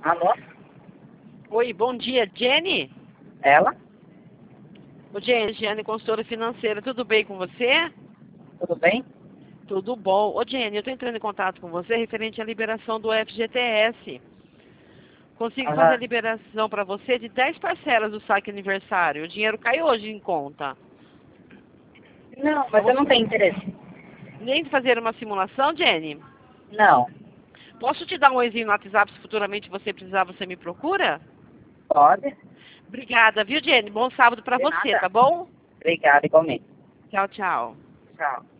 Alô? Oi, bom dia, Jenny? Ela? Ô, Jenny, consultora financeira, tudo bem com você? Tudo bem? Tudo bom. Ô, Jenny, eu estou entrando em contato com você referente à liberação do FGTS. Consigo fazer a Aham. liberação para você de 10 parcelas do saque aniversário. O dinheiro cai hoje em conta. Não, mas eu não tenho interesse. Nem fazer uma simulação, Jenny? Não. Posso te dar um oizinho no WhatsApp se futuramente você precisar, você me procura? Pode? Obrigada, viu, Jenny? Bom sábado para De você, nada. tá bom? Obrigada, igualmente. Tchau, tchau. Tchau.